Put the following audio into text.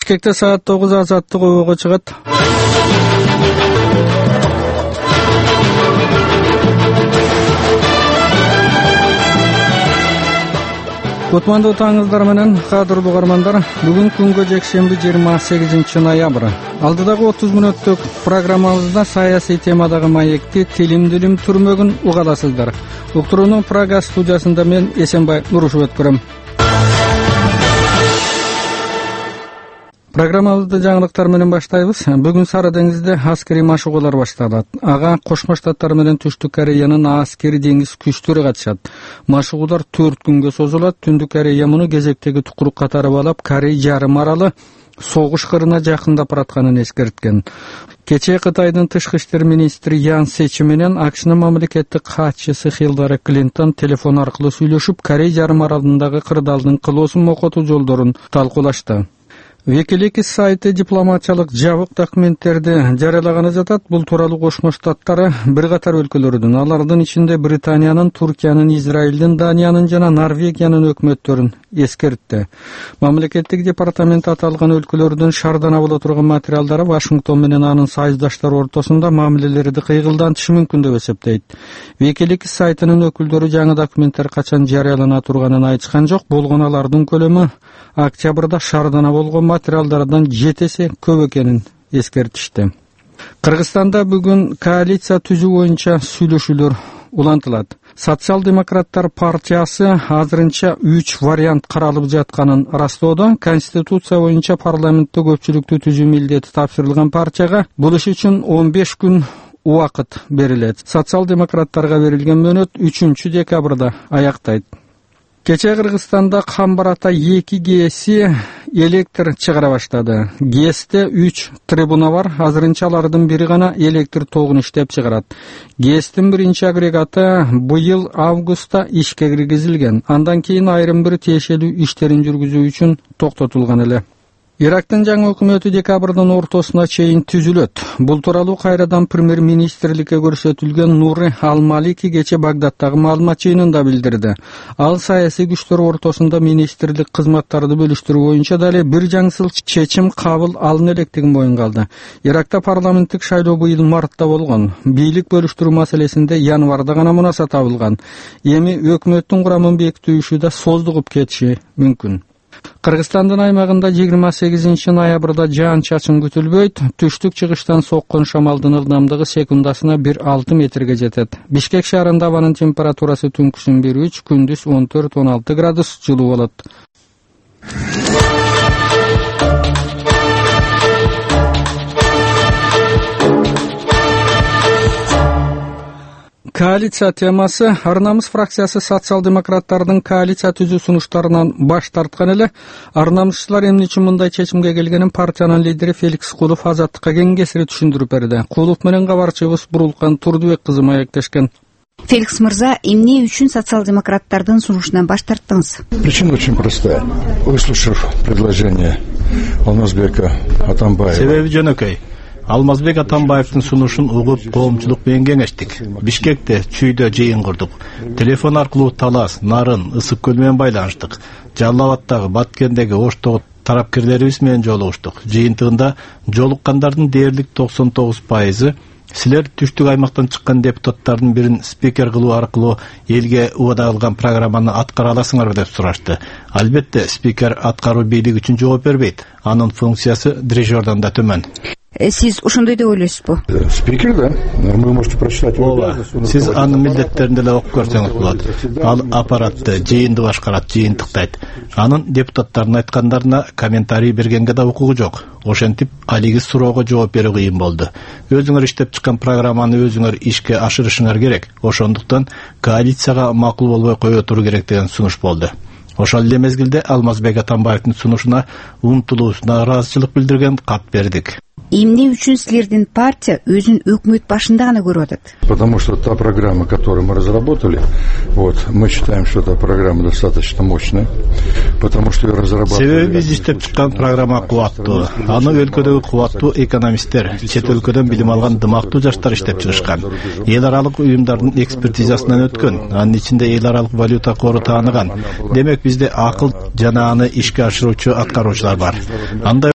Бишкекте саат 9 азаттык өбөгө чыгат. Кутмандуу таңыңыздар менен, кадырлуу угармандар. Бүгүн күнгө жекшемби 28 ноябрь. Алдыдагы 30 мүнөттүк программабызда саясий темадагы маекти тилим-дилим түрмөгүн угаласыздар. Уктуруунун Прага студиясында мен Эсенбай Нурушев өткөрөм. Программабызды жаңылыктар менен баштайбыз. Бүгүн Сары деңизде аскерий машыгуулар башталат. Ага Кошмо Штаттар менен Түштүк Кореянын аскери деңиз күчтөрү катышат. Машыгуулар 4 күнгө созулат. Түндүк Корея муну кезектеги тукурук катары алып, Корей жарым аралы согуш кырына жакындап баратканын эскерткен. Кечээ Кытайдын тышкы иштер министри Ян Сечи менен АКШнын мамлекеттик катчысы Хиллари Клинтон телефон аркылуу сүйлөшүп, Корей жарым аралындагы кырдаалдын кылоосун окотуу жолдорун талкуулашты. Wikileaks сайты дипломатиялык жабык документтерди жарыялаганы жатат. Бул тууралуу Кошмо Штаттары бир катар өлкөлөрдүн, алардын ичинде Британиянын, Туркиянын, Израилдин, Даниянын жана Норвегиянын өкмөттөрүн эскертти. Мамлекеттик департамент аталган өлкөлөрдүн шаардана боло турган материалдары Вашингтон менен анын союздаштары ортосунда мамилелерди кыйгылдантышы мүмкүн деп эсептейт. Wikileaks сайтынын өкүлдөрү жаңы документтер качан жарыялана турганын айтышкан жок. Болгон алардын көлөмү октябрда шаардана болгон материалдардан 7 эсе көп экенин эскертишти. Кыргызстанда бүгүн коалиция түзүү боюнча сүйлөшүүлөр улантылат. Социал-демократтар партиясы азырынча 3 вариант каралып жатканын растоодо. Конституция боюнча парламентте көпчүлүктү түзүү милдети тапшырылган партияга бул иш үчүн 15 күн убакыт берилет. Социал-демократтарга берилген мөөнөт 3 декабрда аяктайт. Кечээ Кыргызстанда Камбарата 2 ГЭСи электр чыгара баштады. ГЭСте 3 трибуна бар. Азырынча алардын бири гана электр тогун иштеп чыгарат. ГЭСтин биринчи агрегаты быйыл августта ишке киргизилген. Андан кийин айрым бир тиешелүү иштерин жүргүзүү үчүн токтотулган эле. Ирактын жаңы өкмөтү декабрдын ортосуна чейин түзүлөт. Бул тууралуу кайрадан премьер-министрликке көрсөтүлгөн Нури Ал-Малики кечээ Багдадтагы маалымат жыйынында билдирди. Ал саясий күчтөр ортосунда министрлик кызматтарды бөлүштүрүү боюнча дали бир жаңсыл чечим кабыл алына электигин моюнга алды. Иракта парламенттик шайлоо быйыл мартта болгон. Бийлик бөлүштүрүү маселесинде январда гана мунаса табылган. Эми өкмөттүн курамын бекитүү иши да создугуп кетиши мүмкүн. Кыргызстандын аймагында 28 ноябрда жаан-чачын күтүлбөйт. Түштүк-чыгыштан соккон шамалдын ылдамдыгы секундасына 1,6 метрге жетет. Бишкек шаарында абанын температурасы түнкүсүн 1,3, күндүз 14-16 градус жылуу болот. Коалиция темасы. Ар-Намыс фракциясы социал-демократтардын коалиция түзүү сунуштарынан баш тарткан эле. Ар-Намысчылар эмне үчүн мындай чечимге келгенин партиянын лидери Феликс Кулов Азаттыкка кеңесири түшүндүрүп берди. Кулов менен кабарчыбыз Бурулкан Турдубек кызы маектешкен. Феликс мырза, эмне үчүн социал-демократтардын сунушунан баш тарттыңыз? Причина очень простая. Выслушав предложение Алмазбека Атамбаева. Себеби жөнөкөй. Алмазбек Атамбаевдин сунушун угуп, коомчулук менен кеңештик. Бишкекте чүйдө жыйын курдук. Телефон аркылуу Талас, Нарын, Ысык көл менен байланыштык. Жалал Абадтагы, Баткендеги, Оштогу тарапкерлерибиз менен жолугуштук. Жыйынтыгында жолуккандардын дээрлик 99% силер түштүк аймактан чыккан депутаттардын бирин спикер кылуу аркылуу элге убада кылган программаны аткара аласыңарбы деп сурашты. Албетте, спикер аткаруу бийлик үчүн жооп бербейт. Анын функциясы дирижердон да төмөн. Сиз ошондой деп ойлойсузбу? Спикер, да? Вы можете прочитать. Сиз анын милдеттерин деле окуп көрсөңүз болот. Ал аппаратты, жыйынды башкарат, жыйынтыктайт. Анын депутаттардын айткандарына комментарий бергенге да укугу жок. Ошентип, алиги суроого жооп берүү кыйын болду. Өзүңөр иштеп чыккан программаны өзүңөр ишке ашырышыңар керек. Ошондуктан коалицияга макул болбой кое туруу керек деген сунуш болду. Ошол эле мезгилде Алмазбек Атамбаевдин сунушуна умтулуусуна ыраазычылык билдирген кат бердик. Эмне үчүн силердин партия өзүн өкмөт башында гана көрүп атат? Потому что та программа, которую мы разработали, мы считаем, что эта программа достаточно мощная, потому что ее разработали. Себеби биз иштеп чыккан программа кубаттуу. Аны өлкөдөгү кубаттуу экономисттер, чет өлкөдөн билим алган дымактуу жаштар иштеп чыгышкан. Эл аралык уюмдардын экспертизасынан өткөн, анын ичинде эл аралык валюта кору тааныган. Демек бизде акыл жана аны ишке ашыруучу аткаруучулар бар. Андай